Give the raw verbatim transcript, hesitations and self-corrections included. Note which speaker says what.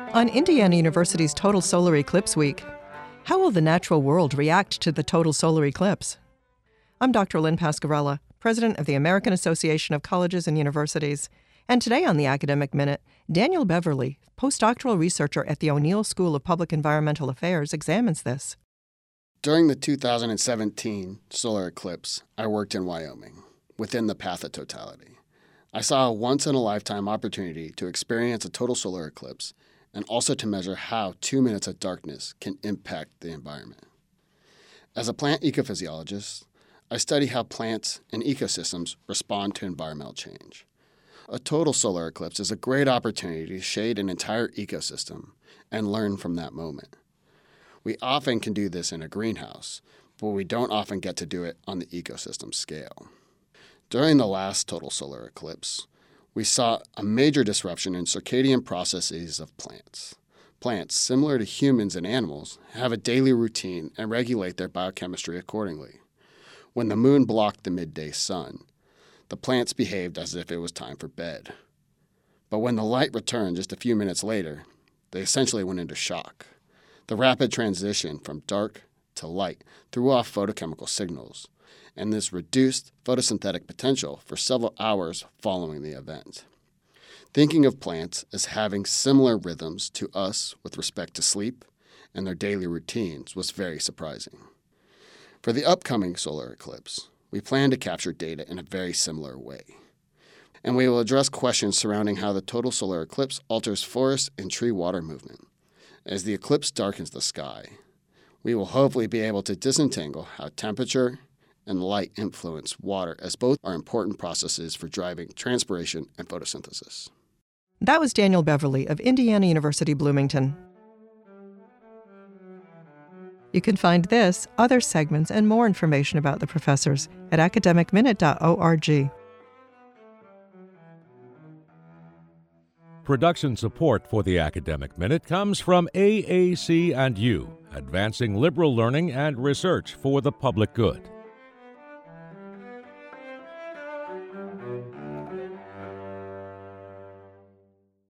Speaker 1: On Indiana University's Total Solar Eclipse Week, how will the natural world react to the total solar eclipse? I'm Doctor Lynn Pasquarella, president of the American Association of Colleges and Universities, and today on the Academic Minute, Daniel Beverly, postdoctoral researcher at the O'Neill School of Public Environmental Affairs, examines this.
Speaker 2: During the two thousand seventeen solar eclipse, I worked in Wyoming, within the path of totality. I saw a once-in-a-lifetime opportunity to experience a total solar eclipse and also to measure how two minutes of darkness can impact the environment. As a plant ecophysiologist, I study how plants and ecosystems respond to environmental change. A total solar eclipse is a great opportunity to shade an entire ecosystem and learn from that moment. We often can do this in a greenhouse, but we don't often get to do it on the ecosystem scale. During the last total solar eclipse, we saw a major disruption in circadian processes of plants. Plants, similar to humans and animals, have a daily routine and regulate their biochemistry accordingly. When the moon blocked the midday sun, the plants behaved as if it was time for bed. But when the light returned just a few minutes later, they essentially went into shock. The rapid transition from dark to light threw off photochemical signals, and this reduced photosynthetic potential for several hours following the event. Thinking of plants as having similar rhythms to us with respect to sleep and their daily routines was very surprising. For the upcoming solar eclipse, we plan to capture data in a very similar way. And we will address questions surrounding how the total solar eclipse alters forest and tree water movement. As the eclipse darkens the sky, we will hopefully be able to disentangle how temperature and light influence water, as both are important processes for driving transpiration and photosynthesis.
Speaker 1: That was Daniel Beverly of Indiana University Bloomington. You can find this, other segments, and more information about the professors at academic minute dot org.
Speaker 3: Production support for the Academic Minute comes from A A C and U, advancing liberal learning and research for the public good.